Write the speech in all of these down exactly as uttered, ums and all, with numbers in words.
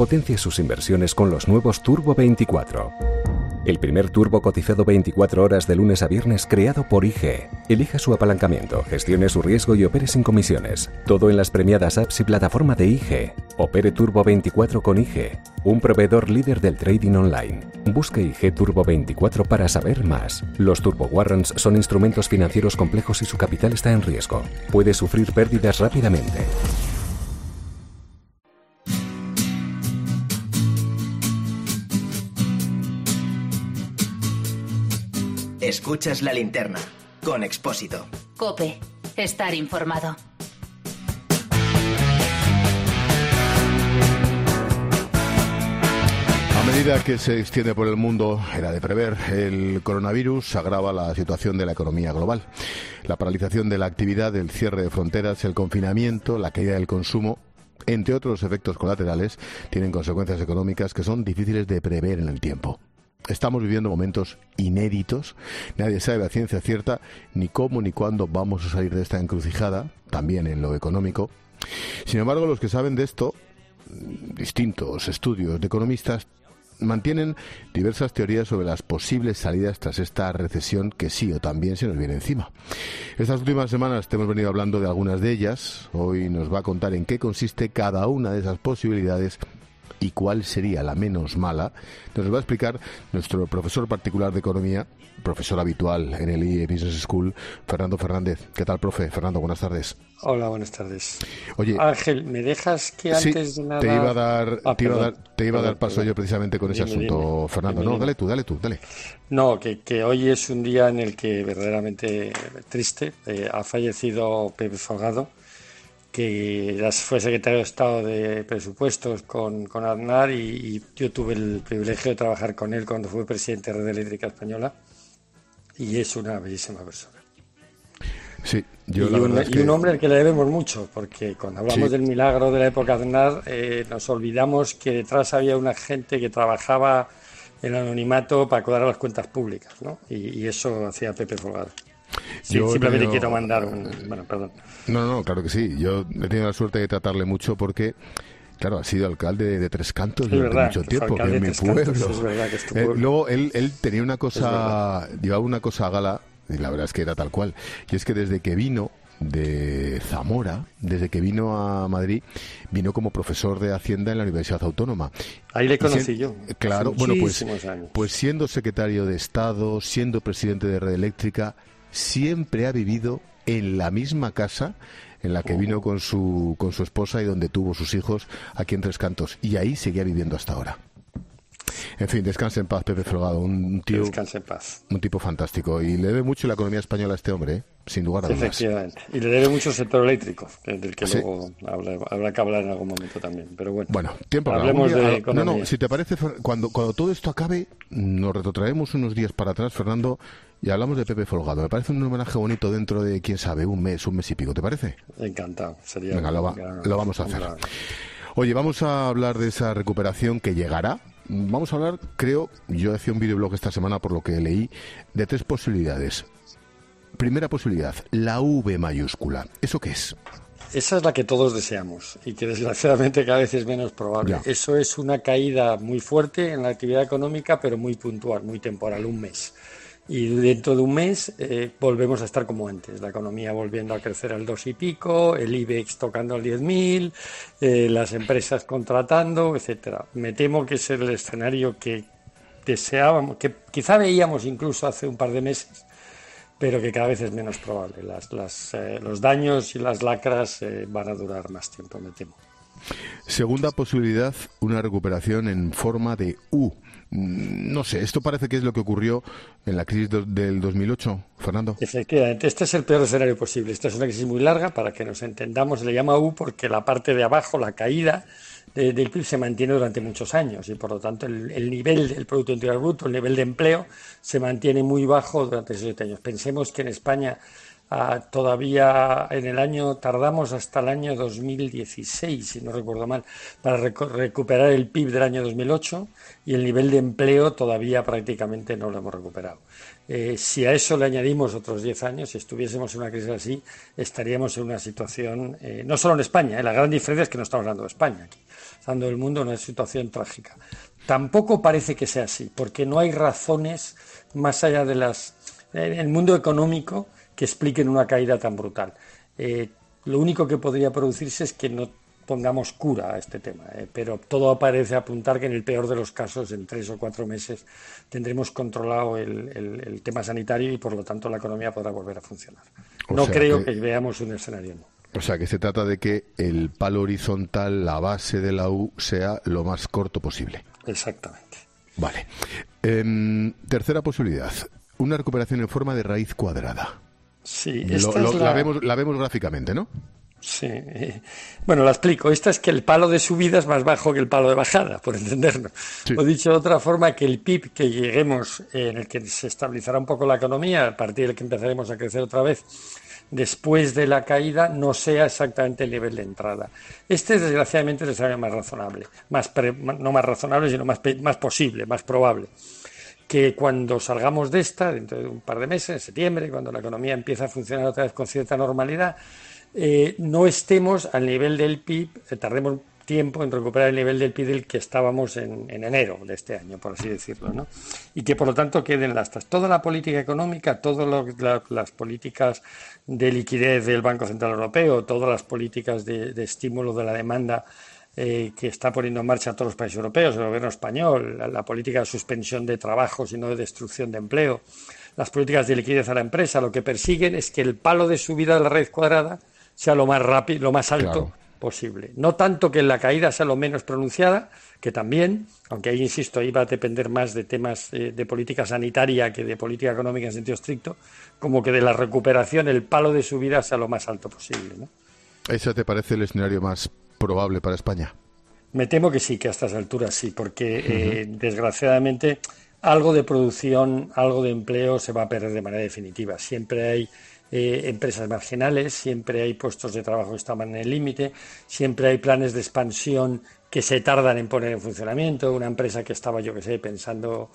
Potencie sus inversiones con los nuevos Turbo veinticuatro. El primer turbo cotizado veinticuatro horas de lunes a viernes creado por I G. Elija su apalancamiento, gestione su riesgo y opere sin comisiones. Todo en las premiadas apps y plataforma de I G. Opere Turbo veinticuatro con I G, un proveedor líder del trading online. Busque I G Turbo veinticuatro para saber más. Los Turbo Warrants son instrumentos financieros complejos y su capital está en riesgo. Puede sufrir pérdidas rápidamente. Escuchas La Linterna, con Expósito. COPE. Estar informado. A medida que se extiende por el mundo, era de prever, el coronavirus agrava la situación de la economía global. La paralización de la actividad, el cierre de fronteras, el confinamiento, la caída del consumo, entre otros efectos colaterales, tienen consecuencias económicas que son difíciles de prever en el tiempo. Estamos viviendo momentos inéditos. Nadie sabe a ciencia cierta ni cómo ni cuándo vamos a salir de esta encrucijada, también en lo económico. Sin embargo, los que saben de esto, distintos estudios de economistas, mantienen diversas teorías sobre las posibles salidas tras esta recesión que sí o también se nos viene encima. Estas últimas semanas te hemos venido hablando de algunas de ellas. Hoy nos va a contar en qué consiste cada una de esas posibilidades y cuál sería la menos mala. Nos va a explicar nuestro profesor particular de economía, profesor habitual en el I E Business School, Fernando Fernández. ¿Qué tal, profe? Fernando, buenas tardes. Hola, buenas tardes. Oye, Ángel, ¿me dejas que antes sí, de nada... te iba a dar, ah, te iba a perdón, dar, te iba a dar paso perdón. yo precisamente con ese Dime, asunto, dime. Fernando. Dime, No, dime. dale tú, dale tú, dale. No, que, que hoy es un día en el que verdaderamente triste. Eh, ha fallecido Pepe Folgado, que ya fue secretario de Estado de Presupuestos con, con Aznar, y, y yo tuve el privilegio de trabajar con él cuando fue presidente de Red Eléctrica Española, y es una bellísima persona. Sí, yo y, la un, verdad es y que... un hombre al que le debemos mucho, porque cuando hablamos Sí. del milagro de la época de Aznar, eh, nos olvidamos que detrás había una gente que trabajaba en anonimato para cuidar las cuentas públicas, ¿no? Y, y eso hacía Pepe Folgado. Sí, Yo he simplemente tenido- quiero mandar un... Bueno, perdón. No, no, claro que sí. Yo he tenido la suerte de tratarle mucho porque, claro, ha sido alcalde de Tres Cantos Es durante verdad, mucho que fue tiempo, que alcalde es de mi Tres Cantos, pueblo. es verdad que es tu Eh, pueblo. luego él, él tenía una Es cosa, llevaba una cosa a gala, y la verdad es que era tal cual, y es que desde que vino de Zamora, desde que vino a Madrid, vino como profesor de Hacienda en la Universidad Autónoma. Ahí le Y conocí si- yo. Claro, hace bueno, pues, muchísimos años. pues siendo secretario de Estado, siendo presidente de Red Eléctrica, siempre ha vivido en la misma casa en la que vino con su con su esposa y donde tuvo sus hijos aquí en Tres Cantos, y ahí seguía viviendo hasta ahora. En fin, descanse en paz, Pepe Folgado, un tío, Descanse en paz. un tipo fantástico, y le debe mucho la economía española a este hombre, ¿eh? Sin lugar a dudas. Efectivamente. Y le debe mucho el sector eléctrico, que- del que Sí. luego habrá, habrá que hablar en algún momento también. Pero bueno, Bueno, tiempo habrá. hablemos Algún día- de no, economía. no, si te parece, Fer- cuando, cuando todo esto acabe, nos retrotraemos unos días para atrás, Fernando, y hablamos de Pepe Folgado. Me parece un homenaje bonito dentro de, quién sabe, un mes, un mes y pico, ¿te parece? Encantado. Sería Venga, lo, va- un gran- lo vamos a un hacer. gran- Oye, vamos a hablar de esa recuperación que llegará. Vamos a hablar, creo, yo hacía un videoblog esta semana por lo que leí, de tres posibilidades. Primera posibilidad, la V mayúscula. ¿Eso qué es? Esa es la que todos deseamos y que desgraciadamente cada vez es menos probable. Ya. Eso es una caída muy fuerte en la actividad económica, pero muy puntual, muy temporal, un mes. Y dentro de un mes eh, volvemos a estar como antes, la economía volviendo a crecer al dos y pico, el IBEX tocando al diez mil, eh, las empresas contratando, etcétera. Me temo que es el escenario que deseábamos, que quizá veíamos incluso hace un par de meses, pero que cada vez es menos probable. Las, las, eh, los daños y las lacras eh, van a durar más tiempo, me temo. Segunda posibilidad, una recuperación en forma de U. Mm, No sé, esto parece que es lo que ocurrió en la crisis do- del dos mil ocho, Fernando. Efectivamente, este es el peor escenario posible. Esta es una crisis muy larga, para que nos entendamos, se le llama U porque la parte de abajo, la caída de- del P I B se mantiene durante muchos años y por lo tanto el, el nivel del Producto Interior Bruto, el nivel de empleo, se mantiene muy bajo durante esos siete años. Pensemos que en España a, todavía en el año, tardamos hasta el año dos mil dieciséis, si no recuerdo mal, para recu- recuperar el P I B del año dos mil ocho, y el nivel de empleo todavía prácticamente no lo hemos recuperado. Eh, si a eso le añadimos otros diez años, si estuviésemos en una crisis así, estaríamos en una situación, eh, no solo en España, eh, la gran diferencia es que no estamos hablando de España aquí, estamos hablando del mundo, una situación trágica. Tampoco parece que sea así, porque no hay razones más allá de las, en el mundo económico, que expliquen una caída tan brutal. Eh, lo único que podría producirse es que no pongamos cura a este tema, eh, pero todo parece apuntar que en el peor de los casos, en tres o cuatro meses, tendremos controlado el, el, el tema sanitario y por lo tanto la economía podrá volver a funcionar. O no sea creo que, que veamos un escenario nuevo. O sea que se trata de que el palo horizontal, la base de la U, sea lo más corto posible. Exactamente. Vale. Eh, tercera posibilidad, una recuperación en forma de raíz cuadrada. Sí, lo, esta lo, es la... la, vemos, la vemos gráficamente, ¿no? Sí. Bueno, la explico. Esta es que el palo de subida es más bajo que el palo de bajada, por entendernos. Sí. O dicho de otra forma, que el P I B que lleguemos, eh, en el que se estabilizará un poco la economía, a partir del que empezaremos a crecer otra vez, después de la caída, no sea exactamente el nivel de entrada. Este, desgraciadamente, es el escenario más razonable. Más pre, no más razonable, sino más, más posible, más probable. Que cuando salgamos de esta, dentro de un par de meses, en septiembre, cuando la economía empieza a funcionar otra vez con cierta normalidad, eh, no estemos al nivel del P I B, eh, tardemos tiempo en recuperar el nivel del P I B del que estábamos en, en enero de este año, por así decirlo, ¿no? Y que por lo tanto queden las toda la política económica, todas la, las políticas de liquidez del Banco Central Europeo, todas las políticas de, de estímulo de la demanda eh, que está poniendo en marcha todos los países europeos, el gobierno español, la, la política de suspensión de trabajos y no de destrucción de empleo, las políticas de liquidez a la empresa, lo que persiguen es que el palo de subida de la raíz cuadrada sea lo más rápido, lo más alto claro. posible. No tanto que la caída sea lo menos pronunciada, que también, aunque ahí, insisto, ahí va a depender más de temas eh, de política sanitaria que de política económica en sentido estricto, como que de la recuperación el palo de subida sea lo más alto posible, ¿no? ¿Ese te parece el escenario más probable para España? Me temo que sí, que a estas alturas sí, porque uh-huh. eh, desgraciadamente algo de producción, algo de empleo se va a perder de manera definitiva. Siempre hay Eh, empresas marginales, siempre hay puestos de trabajo que estaban en el límite, siempre hay planes de expansión que se tardan en poner en funcionamiento. Una empresa que estaba, yo que sé, pensando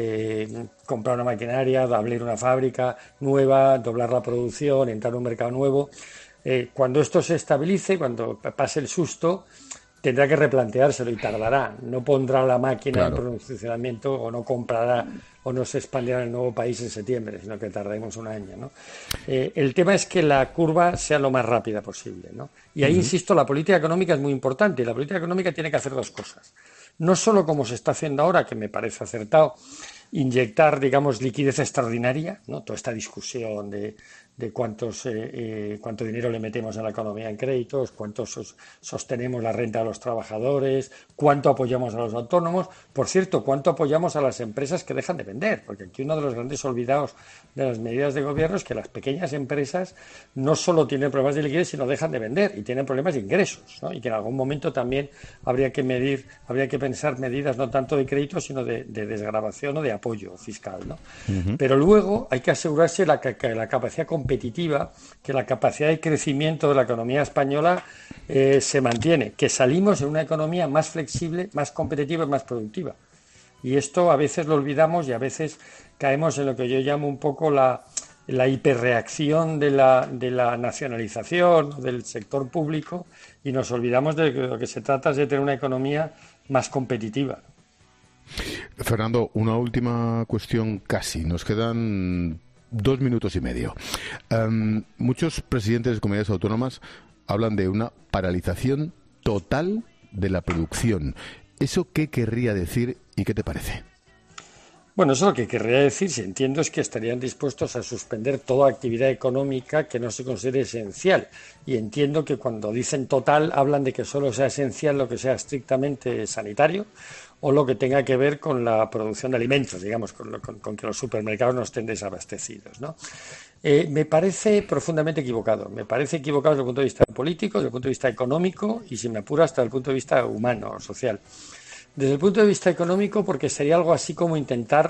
eh, comprar una maquinaria, abrir una fábrica nueva, doblar la producción, entrar en un mercado nuevo. Eh, cuando esto se estabilice, cuando pase el susto, tendrá que replanteárselo y tardará. No pondrá la máquina claro. en funcionamiento o no comprará o no se expandirá en el nuevo país en septiembre, sino que tardaremos un año, ¿no? Eh, el tema es que la curva sea lo más rápida posible, ¿no? Y ahí, uh-huh. insisto, la política económica es muy importante y la política económica tiene que hacer dos cosas. No solo como se está haciendo ahora, que me parece acertado, inyectar, digamos, liquidez extraordinaria, ¿no? Toda esta discusión de, de cuántos, eh, eh, cuánto dinero le metemos a la economía en créditos, cuánto sos, sostenemos la renta de los trabajadores, cuánto apoyamos a los autónomos, por cierto, cuánto apoyamos a las empresas que dejan de vender, porque aquí uno de los grandes olvidados de las medidas de gobierno es que las pequeñas empresas no solo tienen problemas de liquidez, sino dejan de vender y tienen problemas de ingresos, ¿no? Y que en algún momento también habría que medir, habría que pensar medidas no tanto de crédito, sino de, de desgravación o de apoyo fiscal, ¿no? Uh-huh. Pero luego hay que asegurarse la, que la capacidad competitiva, que la capacidad de crecimiento de la economía española eh, se mantiene, que salimos en una economía más flexible, más competitiva y más productiva. Y esto a veces lo olvidamos y a veces caemos en lo que yo llamo un poco la, la hiperreacción de la, de la nacionalización del sector público y nos olvidamos de que lo que se trata es de tener una economía más competitiva. Fernando, una última cuestión casi. Nos quedan dos minutos y medio. Um, muchos presidentes de comunidades autónomas hablan de una paralización total de la producción. ¿Eso qué querría decir y qué te parece? Bueno, eso lo que querría decir, si entiendo, es que estarían dispuestos a suspender toda actividad económica que no se considere esencial. Y entiendo que cuando dicen total, hablan de que solo sea esencial lo que sea estrictamente sanitario o lo que tenga que ver con la producción de alimentos, digamos, con, lo, con, con que los supermercados no estén desabastecidos, ¿no? Eh, me parece profundamente equivocado. Me parece equivocado desde el punto de vista político, desde el punto de vista económico y, si me apura, hasta el punto de vista humano, social. Desde el punto de vista económico, porque sería algo así como intentar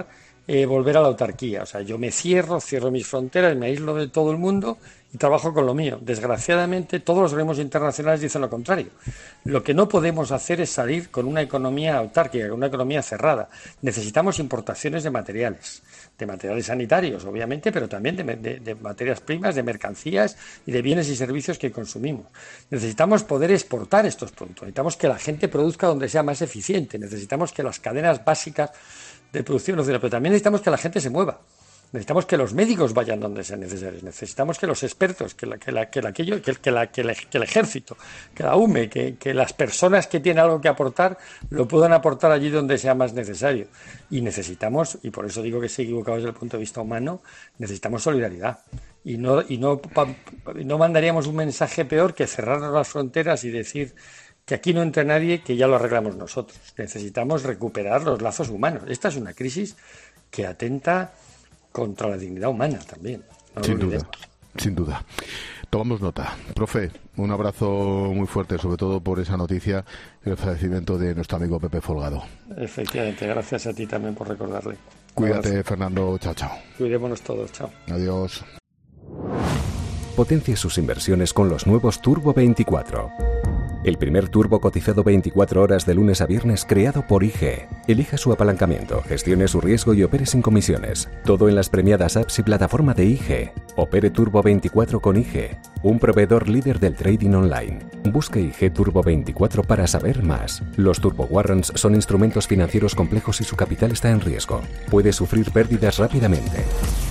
eh, volver a la autarquía. O sea, yo me cierro, cierro mis fronteras, me aíslo de todo el mundo y trabajo con lo mío. Desgraciadamente, todos los organismos internacionales dicen lo contrario. Lo que no podemos hacer es salir con una economía autárquica, con una economía cerrada. Necesitamos importaciones de materiales, de materiales sanitarios, obviamente, pero también de, de, de materias primas, de mercancías y de bienes y servicios que consumimos. Necesitamos poder exportar estos productos. Necesitamos que la gente produzca donde sea más eficiente. Necesitamos que las cadenas básicas de producción, pero también necesitamos que la gente se mueva. Necesitamos que los médicos vayan donde sean necesarios. Necesitamos que los expertos, que, la, que, la, que, la, que, yo, que, que, la, que, la, que el ejército, que la U M E, que, que las personas que tienen algo que aportar lo puedan aportar allí donde sea más necesario. Y necesitamos, y por eso digo que se equivocado desde el punto de vista humano, necesitamos solidaridad. Y no, y no, no mandaríamos un mensaje peor que cerrarnos las fronteras y decir que aquí no entra nadie, que ya lo arreglamos nosotros. Necesitamos recuperar los lazos humanos. Esta es una crisis que atenta contra la dignidad humana también. No sin duda, sin duda. Tomamos nota. Profe, un abrazo muy fuerte, sobre todo por esa noticia, el fallecimiento de nuestro amigo Pepe Folgado. Efectivamente, gracias a ti también por recordarle. Cuídate, Fernando. Chao, chao. Cuidémonos todos. Chao. Adiós. Potencie sus inversiones con los nuevos Turbo veinticuatro. El primer turbo cotizado veinticuatro horas de lunes a viernes creado por I G E. Elija su apalancamiento, gestione su riesgo y opere sin comisiones. Todo en las premiadas apps y plataforma de I G E. Opere Turbo veinticuatro con I G E, un proveedor líder del trading online. Busque I G E Turbo veinticuatro para saber más. Los Turbo Warrants son instrumentos financieros complejos y su capital está en riesgo. Puede sufrir pérdidas rápidamente.